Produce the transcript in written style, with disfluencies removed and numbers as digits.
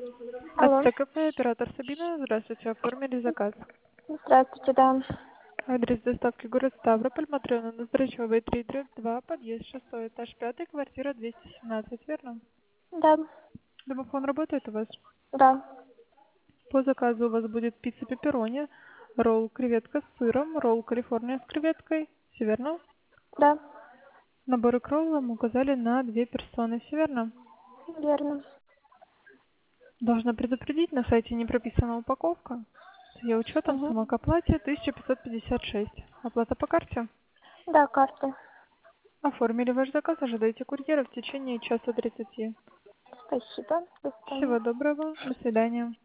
Алло. СТКП, оператор Сабина. Здравствуйте, оформили заказ. Здравствуйте, да. Адрес доставки город Ставрополь, Матрёна, Ноздрачёвой, 3/2, подъезд 6, этаж 5, квартира 217, верно? Да. Домофон работает у вас? Да. По заказу у вас будет пицца пепперони, ролл креветка с сыром, ролл Калифорния с креветкой, все верно? Да. Наборы к роллам указали на 2 персоны, все верно? Верно. Должна предупредить, на сайте не прописана упаковка. С ее учетом Угу. сумма к оплате 1556. Оплата по карте. Да, карта. Оформили ваш заказ, ожидайте курьера в течение часа 30. Спасибо. До Всего свидания. доброго, до свидания.